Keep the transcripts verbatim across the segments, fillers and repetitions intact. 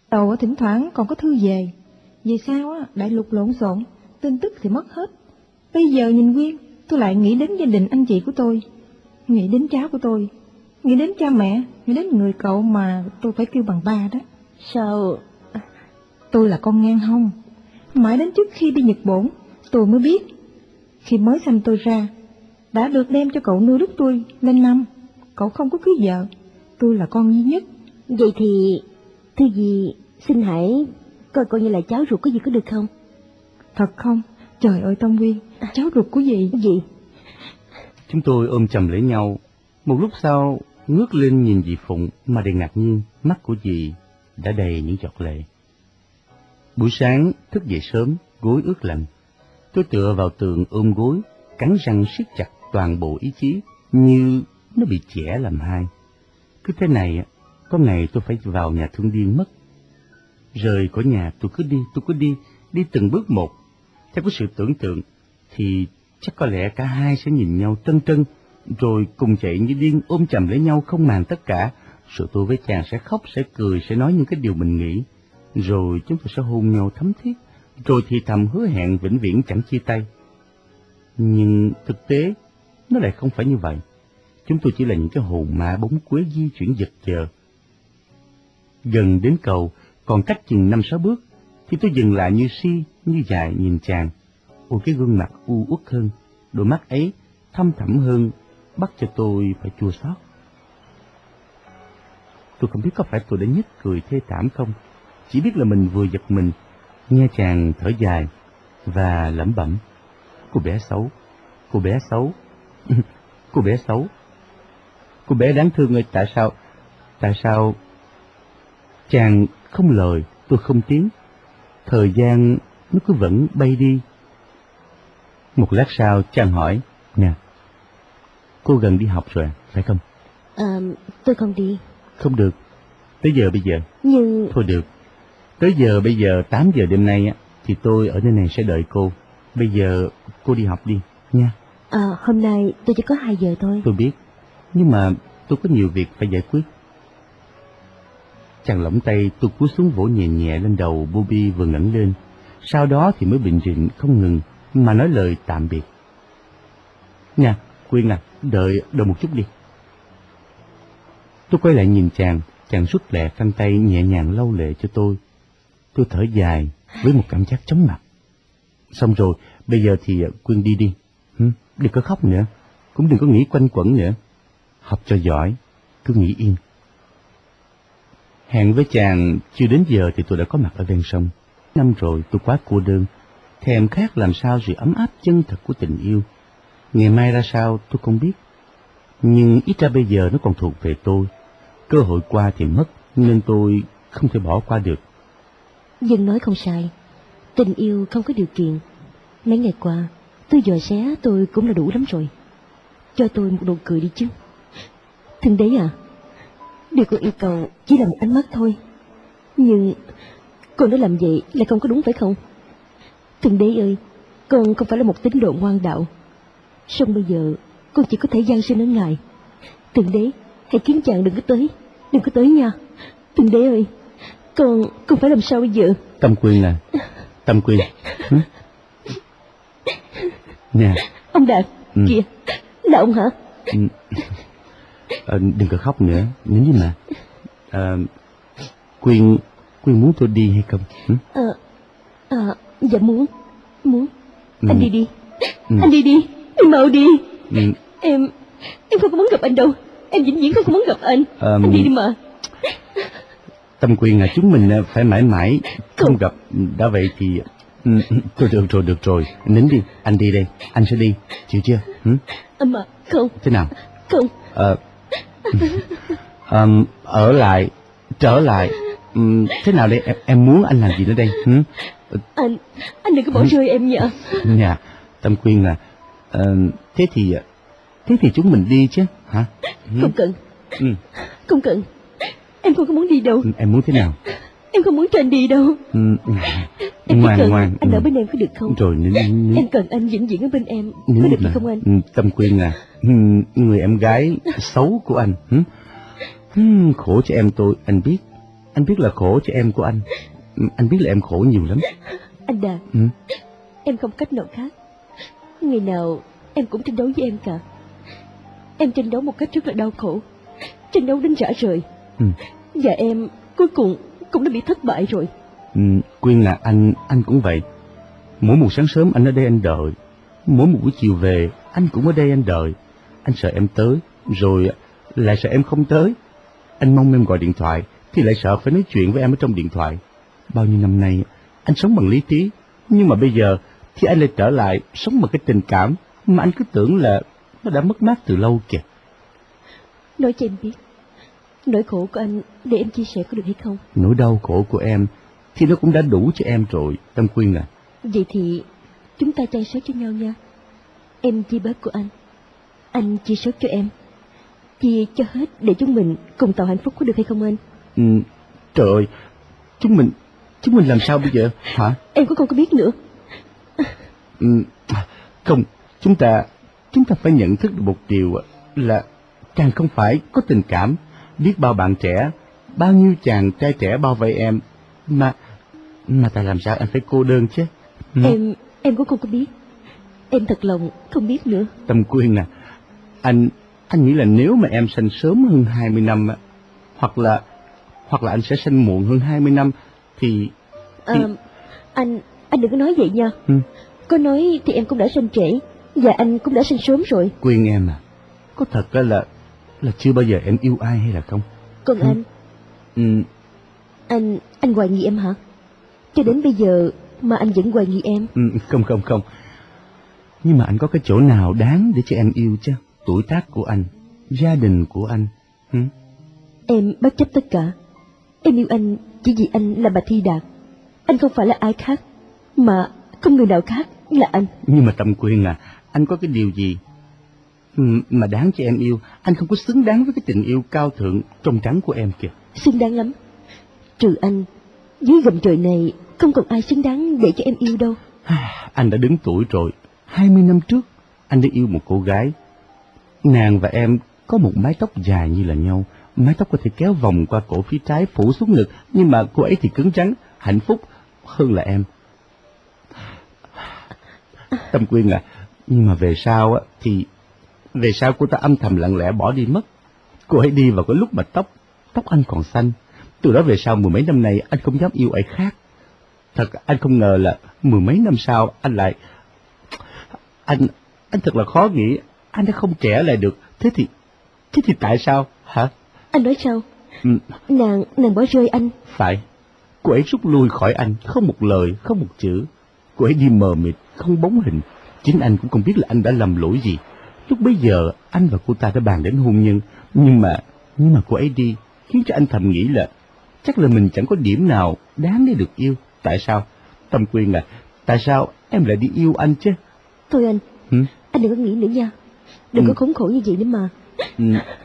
Đầu thỉnh thoảng còn có thư về. Về sau á, đại lục lộn xộn, tin tức thì mất hết. Bây giờ nhìn Quyên, tôi lại nghĩ đến gia đình anh chị của tôi, nghĩ đến cháu của tôi, nghĩ đến cha mẹ, nghĩ đến người cậu mà tôi phải kêu bằng ba đó. Sao? Tôi là con ngang hông. Mãi đến trước khi đi Nhật Bổn, tôi mới biết. Khi mới sanh tôi ra, đã được đem cho cậu nuôi lúc tôi lên năm. Cậu không có cưới vợ, tôi là con duy nhất. Vậy thì Thư gì xin hãy coi coi như là cháu ruột có gì có được không? Thật không? Trời ơi Tâm Quyên, cháu ruột của gì? Gì? Chúng tôi ôm chầm lấy nhau. Một lúc sau ngước lên nhìn dì Phụng mà đầy ngạc nhiên, mắt của dì đã đầy những giọt lệ. Buổi sáng thức dậy sớm, gối ướt lạnh. Tôi tựa vào tường ôm gối, cắn răng siết chặt toàn bộ ý chí, như nó bị chẻ làm hai. Cứ thế này, có ngày tôi phải vào nhà thương điên mất. Rời khỏi nhà tôi cứ đi, tôi cứ đi, đi từng bước một. Theo cái sự tưởng tượng, thì chắc có lẽ cả hai sẽ nhìn nhau trân trân, rồi cùng chạy như điên ôm chầm lấy nhau không màng tất cả. Rồi tôi với chàng sẽ khóc, sẽ cười, sẽ nói những cái điều mình nghĩ. Rồi chúng tôi sẽ hôn nhau thấm thiết, rồi thì thầm hứa hẹn vĩnh viễn chẳng chia tay. Nhưng thực tế, nó lại không phải như vậy. Chúng tôi chỉ là những cái hồn ma bóng quế di chuyển giật giờ. Gần đến cầu, còn cách chừng năm sáu bước, thì tôi dừng lại như si, như dài nhìn chàng. Ôi cái gương mặt u uất hơn, đôi mắt ấy thâm thẳm hơn, bắt cho tôi phải chua xót. Tôi không biết có phải tôi đã nhếch cười thê thảm không, chỉ biết là mình vừa giật mình, nghe chàng thở dài và lẩm bẩm: cô bé xấu, cô bé xấu, cô bé xấu, cô bé đáng thương ơi, tại sao, tại sao? Chàng không lời, tôi không tiếng. Thời gian nó cứ vẫn bay đi. Một lát sau chàng hỏi: nè, cô gần đi học rồi phải không? À, tôi không đi. Không được. Tới giờ bây giờ? Nhưng... Thôi được. Tới giờ bây giờ tám giờ đêm nay thì tôi ở nơi này sẽ đợi cô. Bây giờ cô đi học đi nha. À, hôm nay tôi chỉ có hai giờ thôi. Tôi biết, nhưng mà tôi có nhiều việc phải giải quyết. Chàng lỏng tay, tôi cúi xuống vỗ nhẹ nhẹ lên đầu Bobby vừa ngẩng lên. Sau đó thì mới bình rịn không ngừng mà nói lời tạm biệt. Nha, Quyên à, đợi, đợi một chút đi. Tôi quay lại nhìn chàng, chàng rút lẹ khăn tay nhẹ nhàng lau lệ cho tôi. Tôi thở dài với một cảm giác chóng mặt. Xong rồi, bây giờ thì Quyên đi đi. Hừ, đừng có khóc nữa, cũng đừng có nghĩ quanh quẩn nữa. Học cho giỏi, cứ nghỉ yên. Hẹn với chàng chưa đến giờ thì tôi đã có mặt ở ven sông. Năm rồi tôi quá cô đơn, thèm khát làm sao sự ấm áp chân thật của tình yêu. Ngày mai ra sao tôi không biết, nhưng ít ra bây giờ nó còn thuộc về tôi. Cơ hội qua thì mất, nên tôi không thể bỏ qua được. Dân nói không sai, tình yêu không có điều kiện. Mấy ngày qua, tôi dò xé tôi cũng là đủ lắm rồi. Cho tôi một nụ cười đi chứ. Thượng đế à, điều con yêu cầu chỉ là một ánh mắt thôi. Nhưng con đã làm vậy là không có đúng phải không? Thượng đế ơi, con không phải là một tín đồ ngoan đạo. Song bây giờ con chỉ có thể gian sinh ở ngài. Thượng đế, hãy khiến chàng đừng có tới, đừng có tới nha. Thượng đế ơi, con con phải làm sao bây giờ? Tâm Quyên à, Tâm Quyên. Hử? Nè. Ông Đạt, ừ. Kìa, là ông hả? Ừ. À, đừng có khóc nữa, nín đi mà. À, Quyên, Quyên muốn tôi đi hay không? Ừ? À, à, dạ muốn, muốn. Ừ. Anh đi đi, ừ. anh đi đi, anh mau đi. Ừ. Em, em không có muốn gặp anh đâu, em vĩnh viễn không có muốn gặp anh. À, anh đi đi mà. Tâm Quyên à, chúng mình phải mãi mãi không, không gặp, đã vậy thì... Ừ, thôi được rồi, được rồi, nín đi, anh đi đây, anh sẽ đi, chịu chưa? Ừ? Mà không. Thế nào? Không. Ờ, um, ở lại, trở lại, um, thế nào đây, em, em muốn anh làm gì nữa đây? Ừ? Anh, anh đừng có bỏ rơi em nha. Dạ, Tâm Quyên là, uh, thế thì, thế thì chúng mình đi chứ, hả? Ừ. Không cần, ừ. không cần, em không có muốn đi đâu. Em muốn thế nào? Em không muốn cho anh đi đâu. Ừ. Em ngoan, cần ngoan. anh ừ. ở bên em có được không? Rồi, nín, nín. Em cần anh vĩnh viễn ở bên em, nín có được mà. không anh? Ừ, Tâm Quyên à, người em gái xấu của anh. Ừ? Ừ, khổ cho em tôi, anh biết. anh biết là khổ cho em của anh. Anh biết là em khổ nhiều lắm. Anh Đạt, Ừ? em không cách nào khác. Ngày nào em cũng tranh đấu với em cả. Em tranh đấu một cách rất là đau khổ, tranh đấu đến rã rời. Ừ. Và em cuối cùng cũng đã bị thất bại rồi. Ừ, Quyên là anh, anh cũng vậy. Mỗi một sáng sớm anh ở đây anh đợi, mỗi một buổi chiều về anh cũng ở đây anh đợi. Anh sợ em tới, rồi lại sợ em không tới. Anh mong em gọi điện thoại, thì lại sợ phải nói chuyện với em ở trong điện thoại. Bao nhiêu năm nay anh sống bằng lý trí, nhưng mà bây giờ thì anh lại trở lại sống bằng cái tình cảm mà anh cứ tưởng là nó đã mất mát từ lâu kìa. Nói cho em biết, nỗi khổ của anh để em chia sẻ có được hay không? Nỗi đau khổ của em thì nó cũng đã đủ cho em rồi, Tâm Quyên à. Vậy thì chúng ta chăm sóc cho nhau nha. Em chia bớt của anh, anh chia sớt cho em. Chia cho hết để chúng mình cùng tạo hạnh phúc có được hay không anh? Ừ, trời ơi, chúng mình, chúng mình làm sao bây giờ, hả? Em cũng không có biết nữa. Ừ, không, chúng ta, chúng ta phải nhận thức được một điều là chàng không phải có tình cảm. Biết bao bạn trẻ, bao nhiêu chàng trai trẻ bao vây em, mà, mà tại làm sao anh phải cô đơn chứ? Ừ. Em, em cũng không có biết. Em thật lòng không biết nữa. Tâm Quyên à, anh, anh nghĩ là nếu mà em sanh sớm hơn hai mươi năm, hoặc là, hoặc là anh sẽ sanh muộn hơn hai mươi năm, thì... thì... À, anh, anh đừng có nói vậy nha. Ừ. Có nói thì em cũng đã sinh trễ, và anh cũng đã sinh sớm rồi. Quyên em à, có thật là, là chưa bao giờ em yêu ai hay là không? Còn ừ. anh, ừ. anh, anh hoài nghi em hả? Cho đến bây giờ mà anh vẫn hoài nghi em. Ừ, không không không. Nhưng mà anh có cái chỗ nào đáng để cho em yêu chứ? Tuổi tác của anh, gia đình của anh. Ừ? Em bất chấp tất cả. Em yêu anh chỉ vì anh là bà Thi Đạt. Anh không phải là ai khác, mà không người nào khác là anh. Nhưng mà Tâm Quyên à, anh có cái điều gì mà đáng cho em yêu? Anh không có xứng đáng với cái tình yêu cao thượng trong trắng của em kìa. Xứng đáng lắm. Trừ anh, dưới gầm trời này không còn ai xứng đáng để cho em yêu đâu. Anh đã đứng tuổi rồi. Hai mươi năm trước anh đã yêu một cô gái. Nàng và em có một mái tóc dài như là nhau. Mái tóc có thể kéo vòng qua cổ phía trái phủ xuống ngực, nhưng mà cô ấy thì cứng rắn, hạnh phúc hơn là em. Tâm Quyên à, nhưng mà về sau á thì về sau cô ta âm thầm lặng lẽ bỏ đi mất. Cô ấy đi vào cái lúc mà tóc tóc anh còn xanh. Từ đó về sau mười mấy năm nay anh không dám yêu ai khác. Thật anh không ngờ là mười mấy năm sau anh lại anh anh thật là khó nghĩ, anh đã không trẻ lại được. Thế thì thế thì tại sao hả? Anh nói sao? Ừ. Nàng nàng bỏ rơi anh. Phải. Cô ấy rút lui khỏi anh, không một lời, không một chữ. Cô ấy đi mờ mịt, không bóng hình. Chính anh cũng không biết là anh đã làm lỗi gì. Lúc bấy giờ anh và cô ta đã bàn đến hôn nhân, nhưng mà nhưng mà cô ấy đi khiến cho anh thầm nghĩ là chắc là mình chẳng có điểm nào đáng để được yêu. Tại sao? Tâm Quyên à, tại sao em lại đi yêu anh chứ? Thôi anh, ừ? anh đừng có nghĩ nữa nha. Đừng ừ. có khốn khổ như vậy nữa mà. ừ.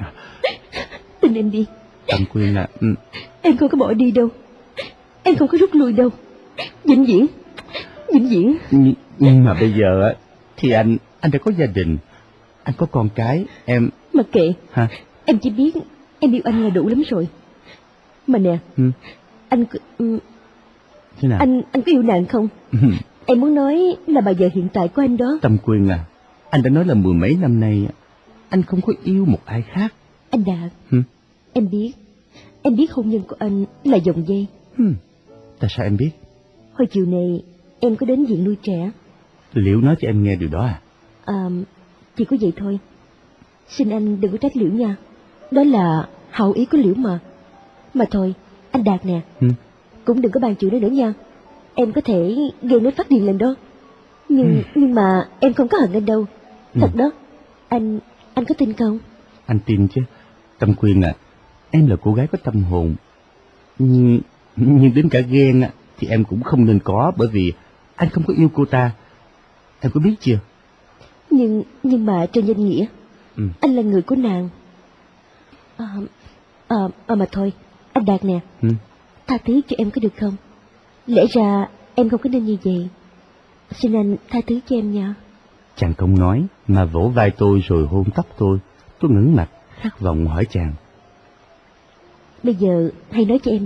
Tin em đi. Tâm Quyên à, ừ. Em không có bỏ đi đâu. Em không có rút lui đâu. Vĩnh viễn, vĩnh viễn. Nhưng, nhưng mà bây giờ á thì anh anh đã có gia đình, anh có con cái, em... Mặc kệ. Hả? Em chỉ biết em yêu anh là đủ lắm rồi. Mà nè, ừ. anh ừ, thế nào? Anh anh có yêu nàng không? Ừ. Em muốn nói là bà vợ hiện tại của anh đó. Tâm Quyên à, anh đã nói là mười mấy năm nay anh không có yêu một ai khác. Anh Đạt, ừ. em biết, em biết hôn nhân của anh là dòng dây. ừ. Tại sao em biết? Hồi chiều này em có đến viện nuôi trẻ. Liễu nói cho em nghe điều đó à? À, chỉ có vậy thôi. Xin anh đừng có trách Liễu nha. Đó là hậu ý của Liễu mà. Mà thôi, anh Đạt nè, ừ. cũng đừng có bàn chuyện đó nữa nha. Em có thể gây nói phát điên lên đó. Nhưng ừ. nhưng mà em không có hận anh đâu. Thật ừ. đó. Anh anh có tin không? Anh tin chứ. Tâm Quyên à, em là cô gái có tâm hồn. Nhưng, nhưng đến cả ghen thì em cũng không nên có, bởi vì anh không có yêu cô ta. Em có biết chưa? Nhưng nhưng mà trên danh nghĩa ừ. anh là người của nàng. À, à, à mà thôi, anh Đạt nè, ừ. tha thứ cho em có được không? Lẽ ra em không có nên như vậy. Xin anh tha thứ cho em nha. Chàng không nói mà vỗ vai tôi rồi hôn tóc tôi. Tôi ngẩng mặt khát vọng hỏi chàng. Bây giờ hãy nói cho em biết,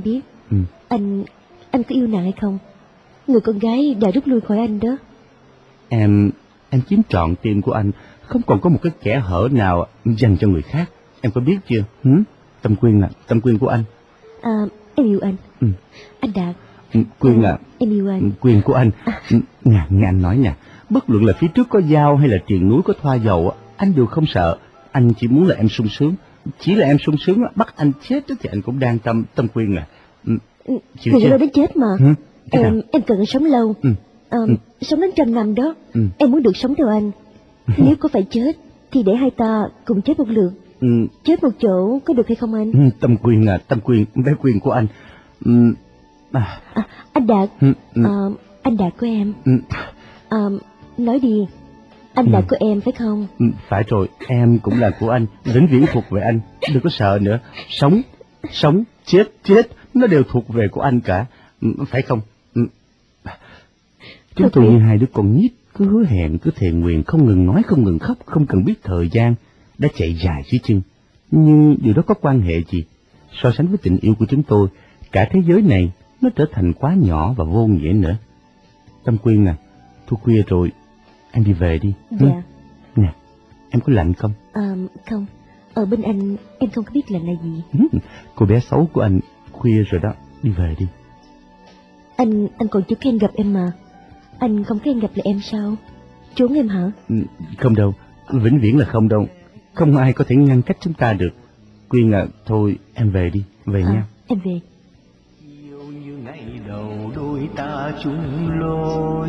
Ừ. Anh, anh có yêu nàng hay không? Người con gái đã rút lui khỏi anh đó. Em, em chiếm trọn tim của anh, không còn có một cái kẽ hở nào dành cho người khác. Em có biết chưa? Hử? Tâm Quyên là Tâm Quyên của anh. À, em yêu anh. Ừ. Anh Đạt. Quyên à, là em yêu anh. Quyên của anh. À. Nghe, nghe anh nói nha, bất luận là phía trước có dao hay là triền núi có thoa dầu, anh đều không sợ. Anh chỉ muốn là em sung sướng. Chỉ là em sung sướng bắt anh chết thì anh cũng đang tâm Tâm Quyên à. Người đâu đến chết mà. Ừ. Em em cần sống lâu. Ừ. À, ừ. Sống đến trăm năm đó. Ừ. Em muốn được sống theo anh. Nếu có phải chết thì để hai ta cùng chết một lượt. Ừ. Chết một chỗ có được hay không anh? Ừ. Tâm Quyên à, Tâm Quyên, bé Quyên của anh. Ừ. À. À, anh Đạt. Ừ. Ừ. À, anh Đạt của em. Ừ. À, nói đi. Anh ừ. Đạt của em phải không? Ừ. Phải rồi, em cũng là của anh, vĩnh viễn thuộc về anh. Đừng có sợ nữa. Sống, sống, chết, chết, nó đều thuộc về của anh cả. Ừ. Phải không? Ừ. Chúng tôi như hai đứa con nít, cứ hứa hẹn, cứ thề nguyện, không ngừng nói, không ngừng khóc, không cần biết thời gian đã chạy dài phía chân. Nhưng điều đó có quan hệ gì? So sánh với tình yêu của chúng tôi, cả thế giới này nó trở thành quá nhỏ và vô nghĩa nữa. Tâm Quyên à, thu khuya rồi, em đi về đi. Dạ. Ừ. Nè, em có lạnh không? À, không, ở bên anh em không có biết lạnh là gì. Ừ. Cô bé xấu của anh, khuya rồi đó, đi về đi. Anh, anh còn chưa khen gặp em mà. Anh không khen gặp là em sao? Trốn em hả? Ừ. Không đâu, vĩnh viễn là không đâu. Không ai có thể ngăn cách chúng ta được. Quyên à, thôi em về đi, về à, nha. Em về. Yêu như ngày đầu đôi ta chung lối,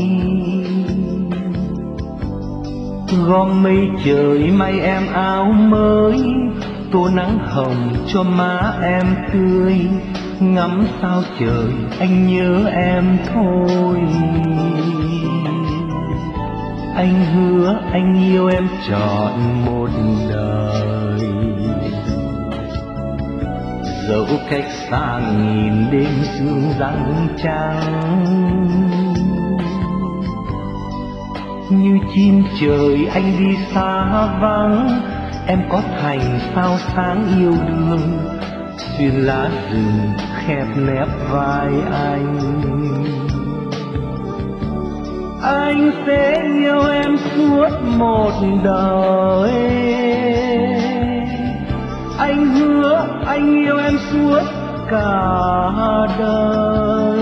gom mây trời may em áo mới, tô nắng hồng cho má em tươi, ngắm sao trời anh nhớ em thôi. Anh hứa anh yêu em trọn một đời, dẫu cách xa nghìn đêm sương răng trắng. Như chim trời anh đi xa vắng, em có thành sao sáng yêu đương, xuyên lá rừng khép nép vai anh. Anh sẽ yêu em suốt một đời, anh hứa anh yêu em suốt cả đời.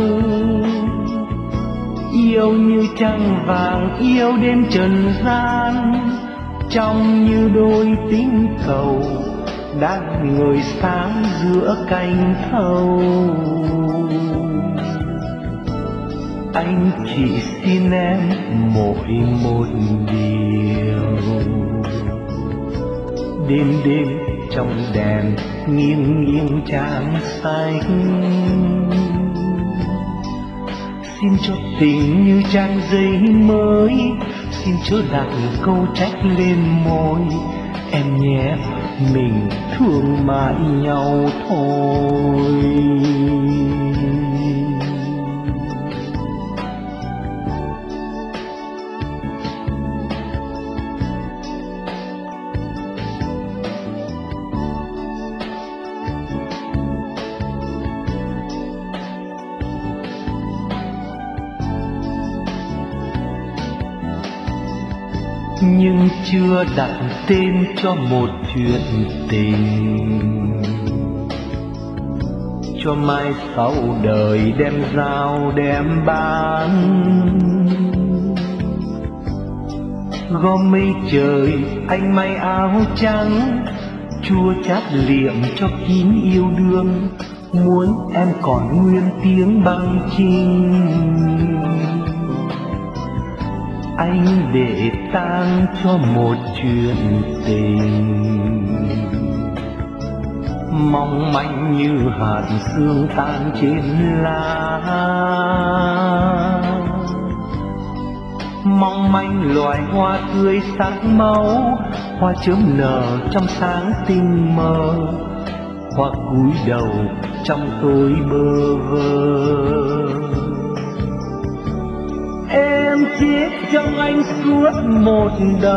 Yêu như trăng vàng, yêu đêm trần gian, trong như đôi tinh cầu đang ngời sáng giữa cánh thâu. Anh chỉ xin em mỗi một điều, đêm đêm trong đèn nghiêng nghiêng trắng xanh, xin cho tình như trang giấy mới, xin chớ đặt câu trách lên môi. Em nhé, mình thương mãi nhau thôi. Nhưng chưa đặt tên cho một chuyện tình, cho mai sau đời đem giao đem bán. Gom mây trời anh may áo trắng, chua chát liệm cho kín yêu đương, muốn em còn nguyên tiếng băng chinh. Anh để tang cho một chuyện tình, mong manh như hạt sương tan trên lá, mong manh loài hoa tươi sắc máu, hoa chớm nở trong sáng tinh mơ, hoa cúi đầu trong tối bơ vơ. Em chết trong anh suốt một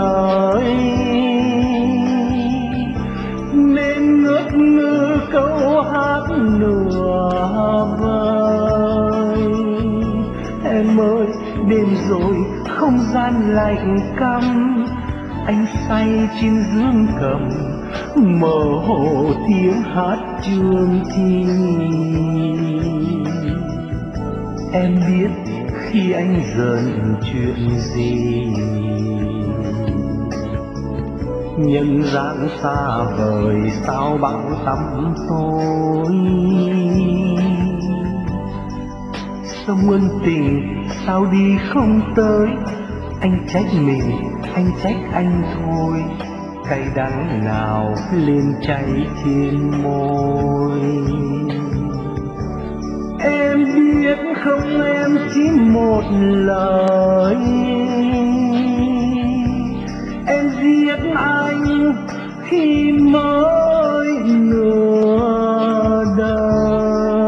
đời, nên ngước ngơ câu câu hát nửa vời. Em ơi đêm rồi không gian lạnh căm, anh say trên dương cầm mơ hồ tiếng hát chương thi. Em biết khi anh giận chuyện gì, nhân gian xa vời sao bão tăm tối. Sông ân tình sao đi không tới, anh trách mình, anh trách anh thôi. Cay đắng nào lên cháy trên môi. Em biết không em chỉ một lời, em giết anh khi mới nửa đời.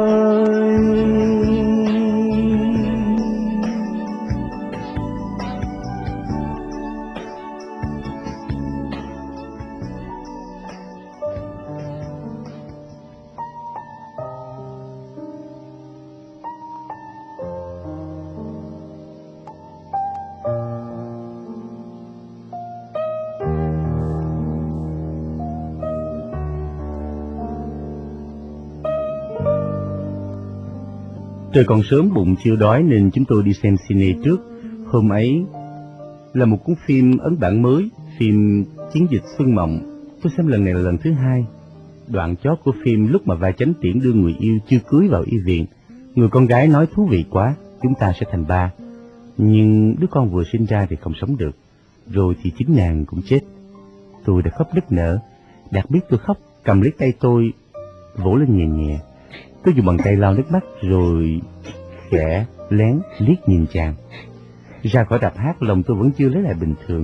Trời còn sớm, bụng chưa đói nên chúng tôi đi xem cine trước. Hôm ấy là một cuốn phim ấn bản mới, phim Chiến dịch Xuân Mộng. Tôi xem lần này là lần thứ hai. Đoạn chót của phim lúc mà vai Chánh Tiễn đưa người yêu chưa cưới vào y viện, người con gái nói thú vị quá, chúng ta sẽ thành ba. Nhưng đứa con vừa sinh ra thì không sống được, rồi thì chính nàng cũng chết. Tôi đã khóc nức nở, đặc biệt tôi khóc cầm lấy tay tôi, vỗ lên nhẹ nhẹ. Tôi dùng bàn tay lau nước mắt rồi khẽ lén liếc nhìn chàng. Ra khỏi rạp hát lòng tôi vẫn chưa lấy lại bình thường.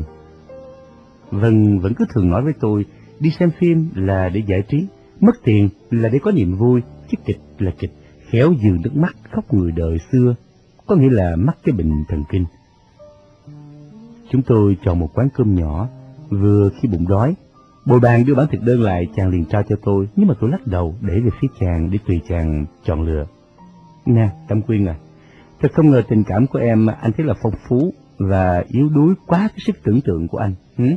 Vân vẫn cứ thường nói với tôi, đi xem phim là để giải trí, mất tiền là để có niềm vui, chứ kịch là kịch, khéo dường nước mắt khóc người đời xưa, có nghĩa là mắc cái bệnh thần kinh. Chúng tôi chọn một quán cơm nhỏ, vừa khi bụng đói, bồi bàn đưa bản thực đơn lại, chàng liền trao cho tôi, nhưng mà tôi lắc đầu để về phía chàng để tùy chàng chọn lựa. Nè, Cẩm Quyên à, thật không ngờ tình cảm của em anh thấy là phong phú và yếu đuối quá cái sức tưởng tượng của anh.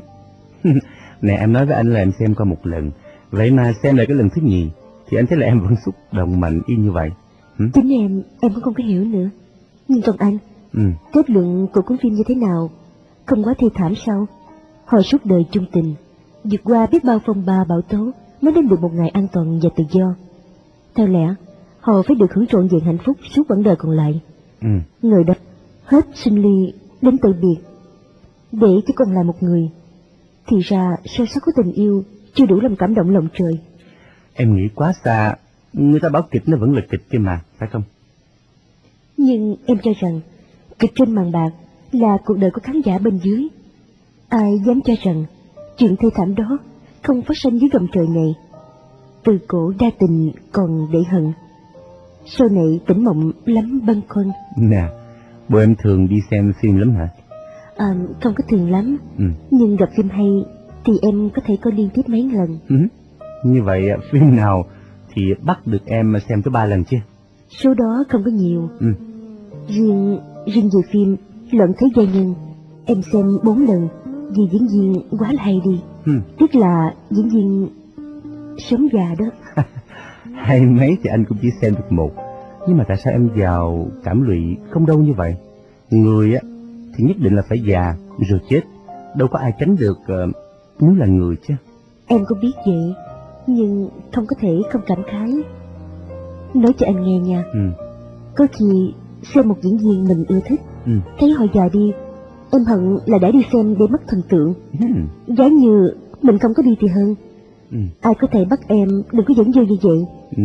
Nè, em nói với anh là em xem qua một lần, vậy mà xem lại cái lần thứ nhì thì anh thấy là em vẫn xúc động mạnh y như vậy. Hử? Chính em, em cũng không có hiểu nữa. Nhưng còn anh, ừ. kết luận của cuốn phim như thế nào? Không quá thê thảm sao? Họ suốt đời chung tình, vượt qua biết bao phong ba bão tố mới đến được một ngày an toàn và tự do. Theo lẽ, họ phải được hưởng trọn vẹn hạnh phúc suốt quãng đời còn lại. Ừ. Người đập hết sinh ly đến từ biệt, để chỉ còn là một người. Thì ra sâu sắc của tình yêu chưa đủ làm cảm động lòng trời. Em nghĩ quá xa, người ta bảo kịch nó vẫn là kịch kia mà, phải không? Nhưng em cho rằng kịch trên màn bạc là cuộc đời của khán giả bên dưới. Ai dám cho rằng chuyện thê thảm đó không phát sinh dưới gầm trời này. Từ cổ đa tình còn để hận, sau này tỉnh mộng lắm băn khoăn. Nè, bộ em thường đi xem phim lắm hả? À, không có thường lắm, ừ. nhưng gặp phim hay thì em có thể coi liên tiếp mấy lần. Ừ. Như vậy phim nào thì bắt được em xem tới ba lần chứ? Số đó không có nhiều. ừ. Riêng, riêng về phim Loạn Thế Gia Nhân, em xem bốn lần vì diễn viên quá là hay đi. ừ. Tức là diễn viên sống già đó. Hay mấy thì anh cũng chỉ xem được một. Nhưng mà tại sao em vào cảm lụy không đâu như vậy? Người á thì nhất định là phải già rồi chết, đâu có ai tránh được uh, nếu là người chứ. Em có biết vậy, nhưng không có thể không cảm khái. Nói cho anh nghe nha. ừ. Có khi xem một diễn viên mình yêu thích, ừ. thấy họ già đi, em hận là đã đi xem để mất thần tượng. ừ. Giá như mình không có đi thì hơn. ừ. Ai có thể bắt em đừng có dẫn dơ như vậy. ừ.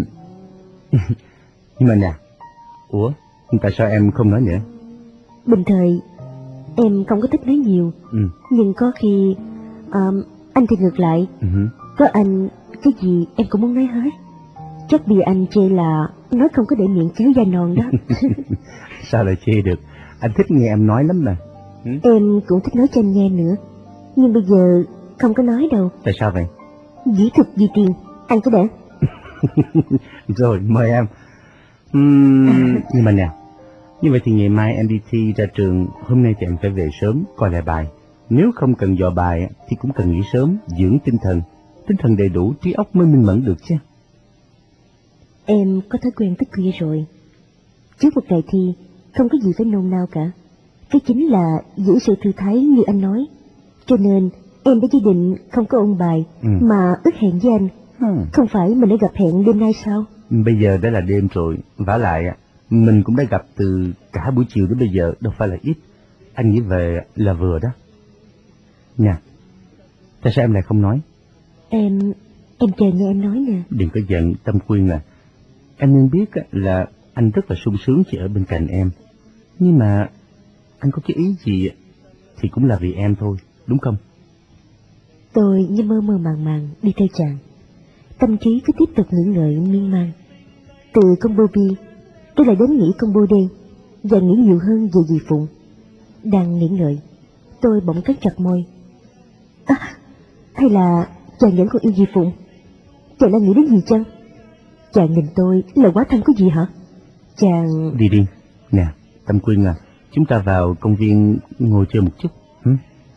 Nhưng mà nè, ủa, tại sao em không nói nữa? Bình thời em không có thích nói nhiều. ừ. Nhưng có khi um, anh thì ngược lại. ừ. Có anh cái gì em cũng muốn nói hết. Chắc vì anh chê là nói không có để miệng kéo da non đó. Sao lại chê được, anh thích nghe em nói lắm mà. ừ? Em cũng thích nói cho anh nghe nữa, nhưng bây giờ không có nói đâu. Tại sao vậy? Dĩ thực vì tiền, anh có để. Rồi, mời em. Uhm, nhưng mà nè, như vậy thì ngày mai em đi thi ra trường, hôm nay thì em phải về sớm coi lại bài. Nếu không cần dò bài thì cũng cần nghỉ sớm, dưỡng tinh thần. Tinh thần đầy đủ, trí óc mới minh mẫn được chứ. Em có thói quen thức khuya rồi. Trước một ngày thi, không có gì phải nôn nao cả. Cái chính là giữ sự thư thái như anh nói. Cho nên em đã dự định không có ôn bài, ừ. mà ước hẹn với anh. Ừ. Không phải mình đã gặp hẹn đêm nay sao? Bây giờ đã là đêm rồi, vả lại mình cũng đã gặp từ cả buổi chiều đến bây giờ, đâu phải là ít. Anh nghĩ về là vừa đó. Nè, tại sao em lại không nói? Em, em chờ nghe em nói nè. Đừng có giận, Tâm Quyên à. Em nên biết là anh rất là sung sướng khi ở bên cạnh em. Nhưng mà anh có cái ý gì thì cũng là vì em thôi, đúng không? Tôi như mơ mơ màng màng đi theo chàng. Tâm trí cứ tiếp tục nghĩ ngợi miên man. Từ combo B, tôi lại đến nghĩ combo D, và nghĩ nhiều hơn về dì Phụng. Đang nghĩ ngợi, tôi bỗng cắn chặt môi. À, hay là chàng vẫn còn yêu dì Phụng? Chàng đang nghĩ đến gì chăng? Chàng nhìn tôi là quá thân của gì hả? Chàng... Đi đi, nè, Tâm Quyên à, chúng ta vào công viên ngồi chơi một chút. Hử?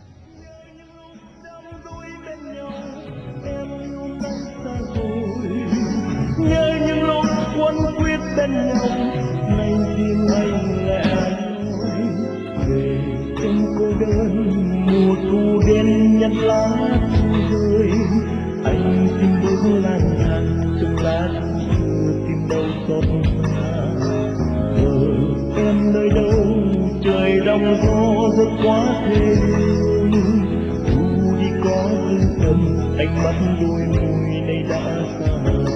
Nhớ những lúc quấn quýt bên nhau, ngày riêng anh lẻ loi về trong cô đơn. Mùa thu đen nhặt lá thu rơi, anh tìm bước lang thang trong lá thu tìm đâu xót xa. Giờ em nơi đâu, trời đông gió rất quá thê lương. Thu đi có thương tâm, ánh mắt đôi môi này đã xa.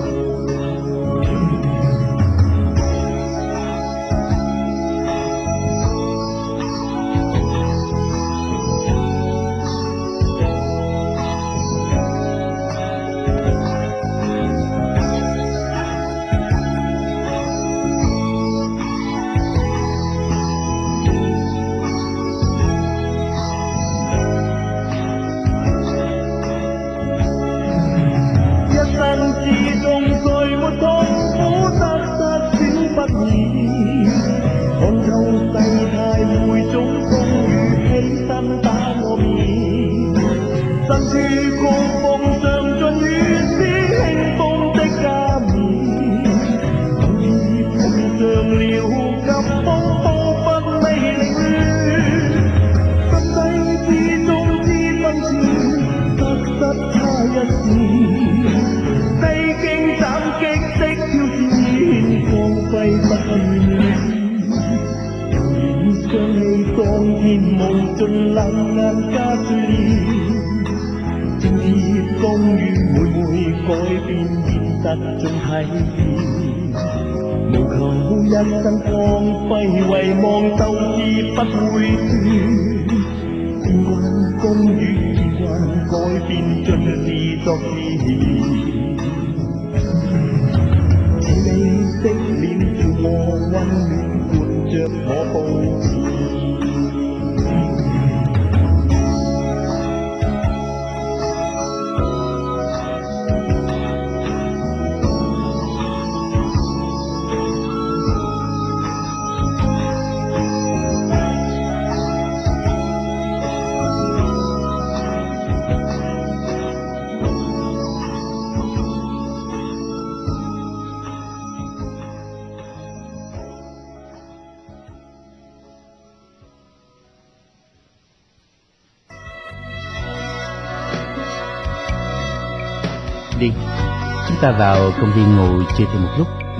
Đi, chúng ta vào công viên ngồi chơi thêm một lúc. Ừ.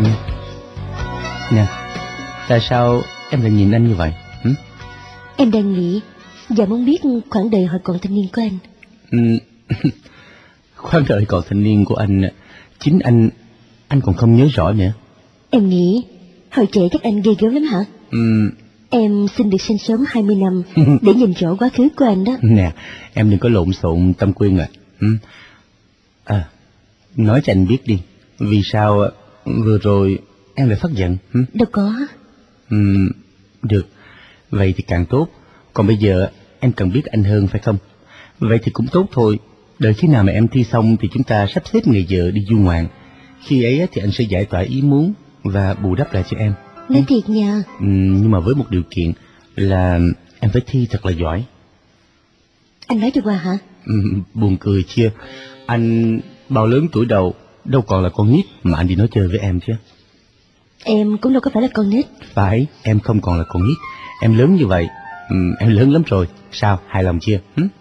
Nè, tại sao em lại nhìn anh như vậy? Ừ? Em đang nghĩ và muốn biết khoảng đời hồi còn thanh niên của anh. Ừ. Khoảng đời còn thanh niên của anh, chính anh, anh còn không nhớ rõ nữa. Em nghĩ hồi trẻ các anh ghê gớm lắm hả? Ừ. Em xin được sinh sớm hai mươi năm để nhìn rõ quá khứ của anh đó. Nè, em đừng có lộn xộn Tâm Quyên à. Ừ. À, nói cho anh biết đi, vì sao vừa rồi em lại phát giận? Ừ? Đâu có. Ừ, được, vậy thì càng tốt. Còn bây giờ em cần biết anh hơn phải không? Vậy thì cũng tốt thôi. Đợi khi nào mà em thi xong thì chúng ta sắp xếp ngày giờ đi du ngoạn. Khi ấy á, thì anh sẽ giải tỏa ý muốn và bù đắp lại cho em. Nói thiệt nha. Ừ, nhưng mà với một điều kiện là em phải thi thật là giỏi. Anh nói cho qua hả? Ừ, buồn cười chưa? Anh bao lớn tuổi đầu, đâu còn là con nít mà anh đi nói chơi với em chứ. Em cũng đâu có phải là con nít. Phải, em không còn là con nít. Em lớn như vậy, ừ, em lớn lắm rồi. Sao, hài lòng chưa?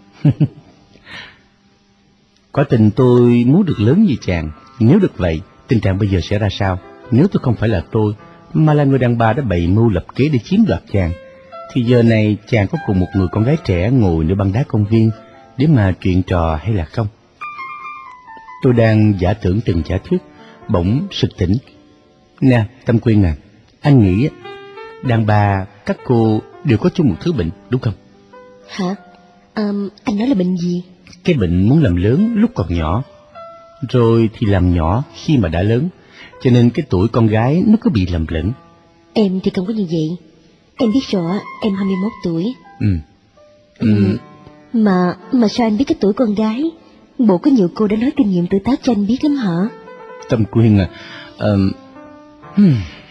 Có tình tôi muốn được lớn như chàng. Nếu được vậy, tình trạng bây giờ sẽ ra sao? Nếu tôi không phải là tôi, mà là người đàn bà đã bày mưu lập kế để chiếm đoạt chàng, thì giờ này chàng có cùng một người con gái trẻ ngồi nơi băng đá công viên để mà chuyện trò hay là không? Tôi đang giả tưởng từng giả thuyết, bỗng sực tỉnh. Nè, Tâm Quyên à, anh nghĩ đàn bà các cô đều có chung một thứ bệnh, đúng không? Hả? À, anh nói là bệnh gì? Cái bệnh muốn làm lớn lúc còn nhỏ, rồi thì làm nhỏ khi mà đã lớn, cho nên cái tuổi con gái nó cứ bị lầm lẫn. Em thì không có như vậy. Em biết rõ em hai mươi mốt tuổi. Ừ. Ừ. ừ. Mà mà sao anh biết cái tuổi con gái? Bộ có nhiều cô đã nói kinh nghiệm tuổi tác cho anh biết lắm hả? Tâm Quyên à, uh, hmm.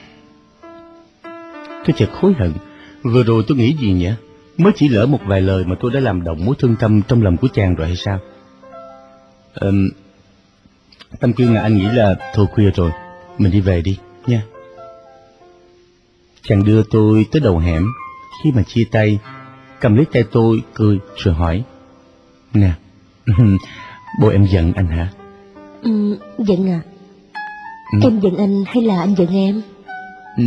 tôi chợt hối hận. Vừa rồi tôi nghĩ gì nhỉ? Mới chỉ lỡ một vài lời mà tôi đã làm động mối thương tâm trong lòng của chàng rồi hay sao? Uh, Tâm Quyên à, anh nghĩ là thôi khuya rồi, mình đi về đi nha. Chàng đưa tôi tới đầu hẻm. Khi mà chia tay, cầm lấy tay tôi cười rồi hỏi: Nè, bộ em giận anh hả? Ừ, giận à? Ừ. Em giận anh hay là anh giận em? Ừ.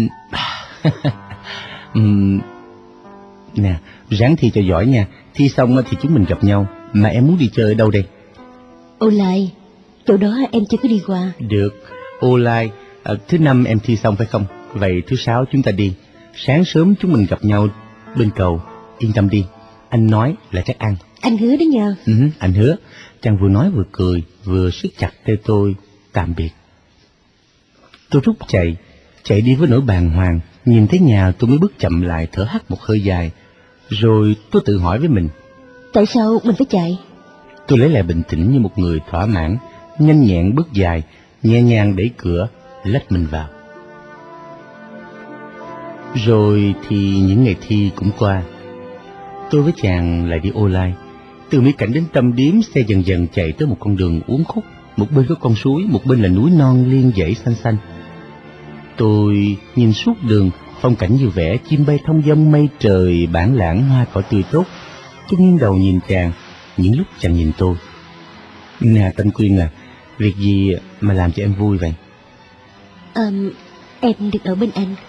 ừ. Nè, ráng thi cho giỏi nha. Thi xong thì chúng mình gặp nhau. Mà em muốn đi chơi ở đâu đây? Ô Lai, chỗ đó em chưa có đi qua. Được, Ô Lai. À, thứ năm em thi xong phải không? Vậy thứ sáu chúng ta đi. Sáng sớm chúng mình gặp nhau bên cầu. Yên tâm đi, anh nói là chắc ăn. Anh hứa đó nha. Ừ, anh hứa. Chàng vừa nói vừa cười, vừa siết chặt tay tôi tạm biệt. Tôi rút chạy, chạy đi với nỗi bàng hoàng. Nhìn thấy nhà tôi mới bước chậm lại, thở hắt một hơi dài. Rồi tôi tự hỏi với mình: tại sao mình phải chạy? Tôi lấy lại bình tĩnh như một người thỏa mãn, nhanh nhẹn bước dài, nhẹ nhàng đẩy cửa, lách mình vào. Rồi thì những ngày thi cũng qua. Tôi với chàng lại đi Ô Lai. Từ Mỹ Cảnh đến Tâm Điếm, xe dần dần chạy tới một con đường uốn khúc. Một bên có con suối, một bên là núi non liên dãy xanh xanh. Tôi nhìn suốt đường, phong cảnh như vẽ, chim bay thông dong, mây trời bản lãng, hoa cỏ tươi tốt. Tôi nghiêng đầu nhìn chàng, những lúc chàng nhìn tôi. Nè Tâm Quyên à, việc gì mà làm cho em vui vậy? À, em được ở bên anh.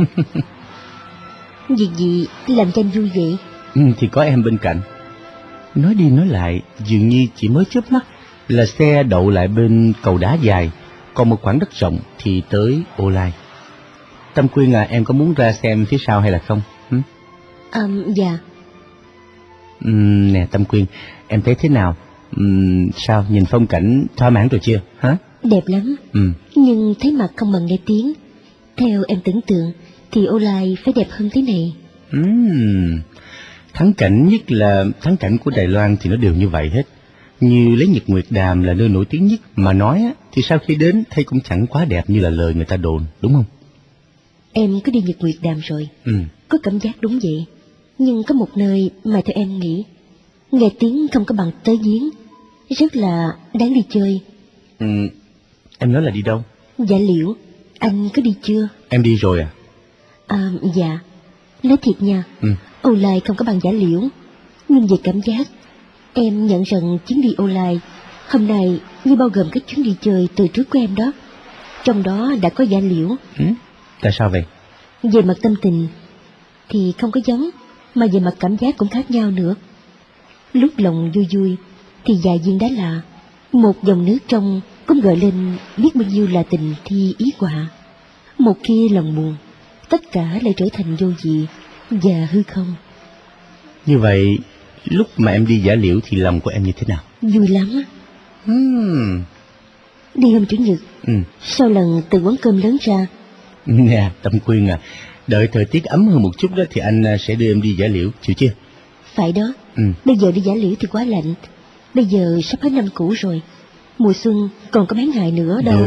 Việc gì làm cho anh vui vậy? Ừ, thì có em bên cạnh. Nói đi nói lại, dường như chỉ mới chớp mắt là xe đậu lại bên cầu đá dài, còn một khoảng đất rộng thì tới Ô Lai. Tâm Quyên à, em có muốn ra xem phía sau hay là không? Ừ? À, dạ. Uhm, nè Tâm Quyên, em thấy thế nào? Uhm, sao, nhìn phong cảnh thỏa mãn rồi chưa? Hả? Đẹp lắm. Ừ. Nhưng thấy mặt không bằng nghe tiếng. Theo em tưởng tượng thì Ô Lai phải đẹp hơn thế này. Uhm. Thắng cảnh, nhất là thắng cảnh của Đài Loan thì nó đều như vậy hết. Như lấy Nhật Nguyệt Đàm là nơi nổi tiếng nhất mà nói á, thì sau khi đến thấy cũng chẳng quá đẹp như là lời người ta đồn, đúng không? Em có đi Nhật Nguyệt Đàm rồi. Ừ. Có cảm giác đúng vậy. Nhưng có một nơi mà theo em nghĩ nghe tiếng không có bằng tới giếng, rất là đáng đi chơi. Ừ. Em nói là đi đâu? Dạ Liễu, anh có đi chưa? Em đi rồi à? À, dạ. Nói thiệt nha, ừ. Ô Lai không có bằng Giả Liễu. Nhưng về cảm giác, em nhận rằng chuyến đi Ô Lai hôm nay như bao gồm các chuyến đi chơi từ trước của em đó. Trong đó đã có Giả Liễu. Ừ? Tại sao vậy? Về mặt tâm tình thì không có giống, mà về mặt cảm giác cũng khác nhau nữa. Lúc lòng vui vui thì dài duyên đá lạ, một dòng nước trong cũng gợi lên biết bao nhiêu là tình thi ý họa. Một khi lòng buồn, tất cả lại trở thành vô vị và hư không. Như vậy, lúc mà em đi Giả Liễu thì lòng của em như thế nào? Vui lắm. Hmm. Đi hôm Chủ nhật, ừ. sau lần từ quán cơm lớn ra. Nè Tâm Quyên à, đợi thời tiết ấm hơn một chút đó thì anh sẽ đưa em đi Giả Liễu, chịu chưa? Phải đó. ừ. Bây giờ đi Giả Liễu thì quá lạnh. Bây giờ sắp hết năm cũ rồi, mùa xuân còn có mấy ngày nữa đâu. Được,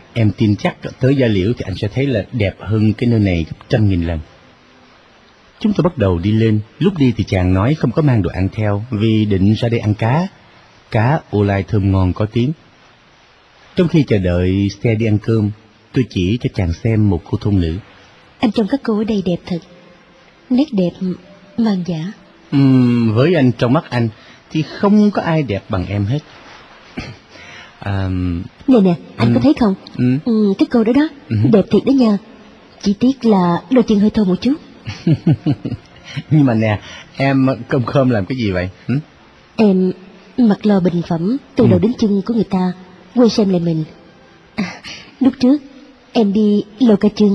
em tin chắc tới Gia Liễu thì anh sẽ thấy là đẹp hơn cái nơi này gấp trăm nghìn lần. Chúng tôi bắt đầu đi lên. Lúc đi thì chàng nói không có mang đồ ăn theo vì định ra đây ăn cá. Cá ô lai thơm ngon có tiếng. Trong khi chờ đợi xe đi ăn cơm, tôi chỉ cho chàng xem một cô thôn nữ. Anh trông các cô ở đây đẹp thật, nét đẹp mang giả. Uhm, với anh, trong mắt anh thì không có ai đẹp bằng em hết. à, Nè nè, anh ừ. có thấy không? Ừ. Ừ, cái cô đó đó, Ừ. đẹp thiệt đó nha. Chỉ tiếc là đôi chân hơi thô một chút. Nhưng mà nè, em cơm khơm làm cái gì vậy? Hử? Em mặc lò bình phẩm từ Ừ. đầu đến chân của người ta, quên xem lại mình. À, lúc trước em đi lầu ca chân